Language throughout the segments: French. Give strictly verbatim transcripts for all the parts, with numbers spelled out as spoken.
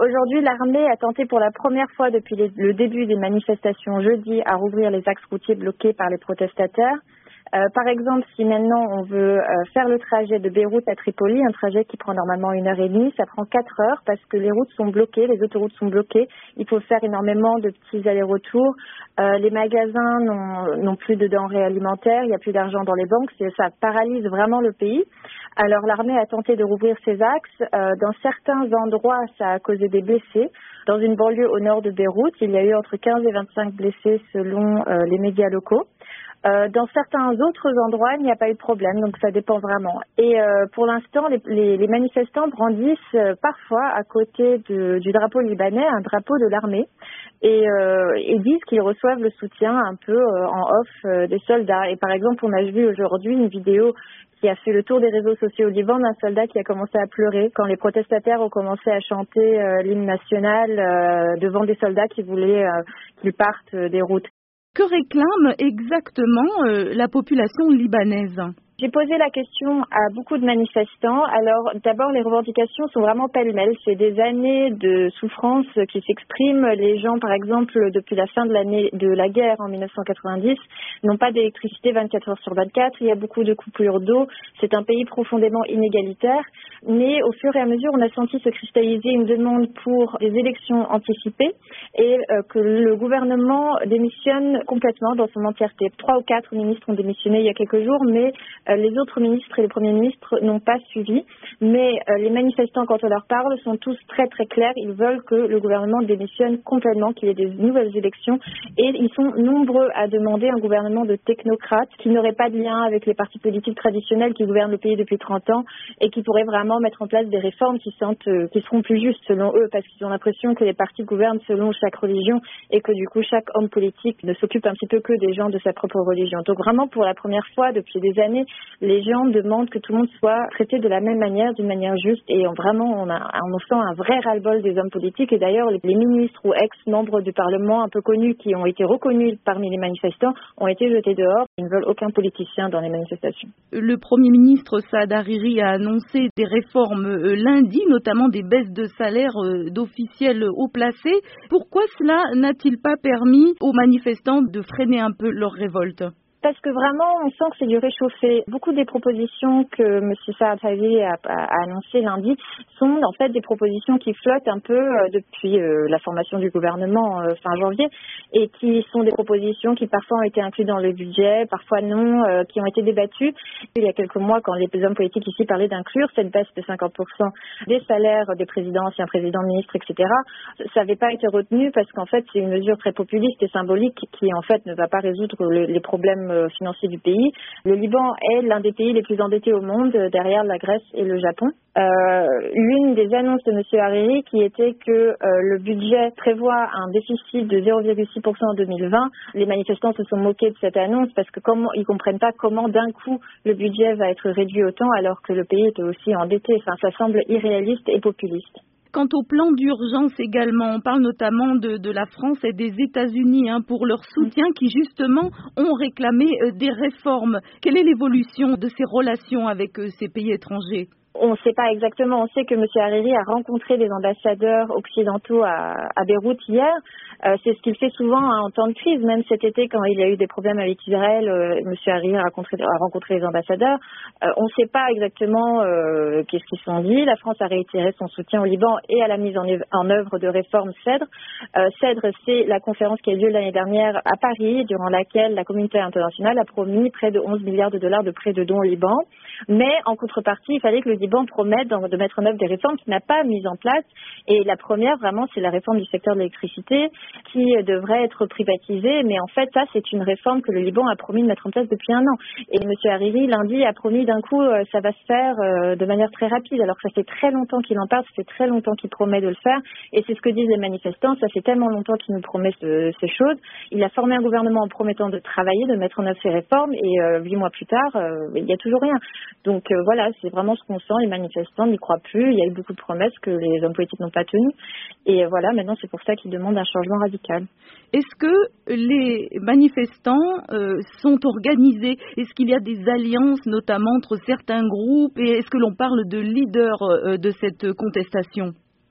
Aujourd'hui, l'armée a tenté pour la première fois depuis les, le début des manifestations jeudi à rouvrir les axes routiers bloqués par les protestataires. Euh, par exemple, si maintenant on veut euh, faire le trajet de Beyrouth à Tripoli, un trajet qui prend normalement une heure et demie, ça prend quatre heures parce que les routes sont bloquées, les autoroutes sont bloquées. Il faut faire énormément de petits allers-retours. Euh, les magasins n'ont, n'ont plus de denrées alimentaires, il n'y a plus d'argent dans les banques, c'est, ça paralyse vraiment le pays. Alors l'armée a tenté de rouvrir ces axes. Euh, dans certains endroits, ça a causé des blessés. Dans une banlieue au nord de Beyrouth, il y a eu entre quinze et vingt-cinq blessés selon euh, les médias locaux. Euh, dans certains autres endroits, il n'y a pas eu de problème, donc ça dépend vraiment. Et euh, pour l'instant, les, les, les manifestants brandissent euh, parfois à côté de, du drapeau libanais un drapeau de l'armée et, euh, et disent qu'ils reçoivent le soutien un peu euh, en off euh, des soldats. Et par exemple, on a vu aujourd'hui une vidéo qui a fait le tour des réseaux sociaux au Liban d'un soldat qui a commencé à pleurer quand les protestataires ont commencé à chanter euh, l'hymne national euh, devant des soldats qui voulaient euh, qu'ils partent euh, des routes. Que réclame exactement euh, la population libanaise ? J'ai posé la question à beaucoup de manifestants. Alors, d'abord, les revendications sont vraiment pêle-mêle. C'est des années de souffrance qui s'expriment. Les gens, par exemple, depuis la fin de l'année de la guerre en dix-neuf cent quatre-vingt-dix, n'ont pas d'électricité vingt-quatre heures sur vingt-quatre. Il y a beaucoup de coupures d'eau. C'est un pays profondément inégalitaire. Mais au fur et à mesure, on a senti se cristalliser une demande pour des élections anticipées et euh, que le gouvernement démissionne complètement dans son entièreté. Trois ou quatre ministres ont démissionné il y a quelques jours, mais euh, les autres ministres et les premiers ministres n'ont pas suivi. Mais euh, les manifestants, quand on leur parle, sont tous très très clairs. Ils veulent que le gouvernement démissionne complètement, qu'il y ait des nouvelles élections. Et ils sont nombreux à demander un gouvernement de technocrates qui n'aurait pas de lien avec les partis politiques traditionnels qui gouvernent le pays depuis trente ans et qui pourraient vraiment mettre en place des réformes qui, sentent, euh, qui seront plus justes selon eux, parce qu'ils ont l'impression que les partis gouvernent selon chaque religion et que du coup chaque homme politique ne s'occupe un petit peu que des gens de sa propre religion. Donc vraiment pour la première fois depuis des années, les gens demandent que tout le monde soit traité de la même manière, d'une manière juste, et on, vraiment on, a, on sent un vrai ras-le-bol des hommes politiques. Et d'ailleurs les, les ministres ou ex-membres du Parlement un peu connus qui ont été reconnus parmi les manifestants ont été jetés dehors. Ils ne veulent aucun politicien dans les manifestations. Le Premier ministre Saad Hariri a annoncé des réformes euh, lundi, notamment des baisses de salaire euh, d'officiels haut placés. Pourquoi cela n'a-t-il pas permis aux manifestants de freiner un peu leur révolte ? Parce que vraiment, on sent que c'est du réchauffé. Beaucoup des propositions que M. Saad Hariri a, a, a annoncées lundi sont en fait des propositions qui flottent un peu euh, depuis euh, la formation du gouvernement euh, fin janvier et qui sont des propositions qui parfois ont été incluses dans le budget, parfois non, euh, qui ont été débattues. Il y a quelques mois, quand les hommes politiques ici parlaient d'inclure cette baisse de cinquante pour cent des salaires des présidents, anciens présidents, ministres, et cetera, ça n'avait pas été retenu parce qu'en fait, c'est une mesure très populiste et symbolique qui en fait ne va pas résoudre le, les problèmes financier du pays. Le Liban est l'un des pays les plus endettés au monde, derrière la Grèce et le Japon. Euh, l'une des annonces de M. Hariri qui était que euh, le budget prévoit un déficit de zéro virgule six pour cent en deux mille vingt. Les manifestants se sont moqués de cette annonce parce que comment ils comprennent pas comment d'un coup le budget va être réduit autant alors que le pays était aussi endetté. Enfin, ça semble irréaliste et populiste. Quant au plan d'urgence également, on parle notamment de, de la France et des États-Unis hein, pour leur soutien qui justement ont réclamé euh, des réformes. Quelle est l'évolution de ces relations avec euh, ces pays étrangers ? On ne sait pas exactement. On sait que M. Hariri a rencontré des ambassadeurs occidentaux à, à Beyrouth hier. Euh, c'est ce qu'il fait souvent hein, en temps de crise. Même cet été, quand il y a eu des problèmes avec Israël, euh, M. Hariri a rencontré, a rencontré les ambassadeurs. Euh, on ne sait pas exactement euh, qu'est-ce qu'ils se sont dit. La France a réitéré son soutien au Liban et à la mise en, en œuvre de réformes CEDRE. Euh, CEDRE, c'est la conférence qui a eu lieu l'année dernière à Paris, durant laquelle la communauté internationale a promis près de onze milliards de dollars de prêts de dons au Liban. Mais en contrepartie, il fallait que le Liban promette de mettre en œuvre des réformes qu'il n'a pas mises en place. Et la première, vraiment, c'est la réforme du secteur de l'électricité qui devrait être privatisée. Mais en fait, ça, c'est une réforme que le Liban a promis de mettre en place depuis un an. Et M. Hariri, lundi, a promis d'un coup, euh, ça va se faire euh, de manière très rapide. Alors que ça fait très longtemps qu'il en parle, ça fait très longtemps qu'il promet de le faire. Et c'est ce que disent les manifestants. Ça fait tellement longtemps qu'il nous promet ce, ces choses. Il a formé un gouvernement en promettant de travailler, de mettre en œuvre ces réformes. Et euh, huit mois plus tard, euh, il n'y a toujours rien. Donc euh, voilà, c'est vraiment ce qu'on sent. Les manifestants n'y croient plus. Il y a eu beaucoup de promesses que les hommes politiques n'ont pas tenues. Et euh, voilà, maintenant c'est pour ça qu'ils demandent un changement radical. Est-ce que les manifestants euh, sont organisés ? Est-ce qu'il y a des alliances, notamment entre certains groupes ? Et est-ce que l'on parle de leaders euh, de cette contestation ?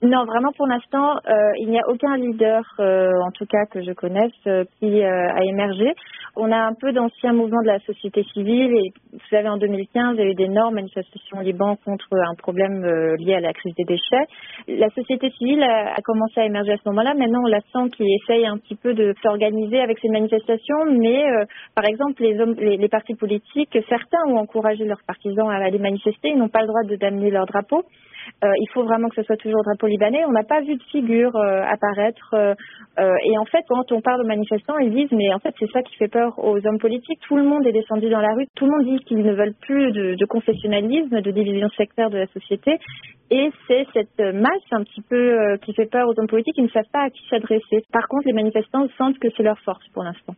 Non, vraiment pour l'instant, euh, il n'y a aucun leader, euh, en tout cas que je connaisse, euh, qui euh, a émergé. On a un peu d'anciens mouvements de la société civile et vous savez, en deux mille quinze, il y a eu d'énormes manifestations au Liban contre un problème euh, lié à la crise des déchets. La société civile a, a commencé à émerger à ce moment-là. Maintenant, on la sent qui essaye un petit peu de s'organiser avec ces manifestations, mais euh, par exemple, les, hommes, les, les partis politiques, certains ont encouragé leurs partisans à aller manifester, ils n'ont pas le droit de d'amener leur drapeau. Euh, il faut vraiment que ce soit toujours drapeau libanais. On n'a pas vu de figure euh, apparaître. Euh, euh, et en fait, quand on parle aux manifestants, ils disent, mais en fait, c'est ça qui fait peur aux hommes politiques. Tout le monde est descendu dans la rue. Tout le monde dit qu'ils ne veulent plus de, de confessionnalisme, de division sectaire de la société. Et c'est cette masse un petit peu euh, qui fait peur aux hommes politiques qui ne savent pas à qui s'adresser. Par contre, les manifestants sentent que c'est leur force pour l'instant.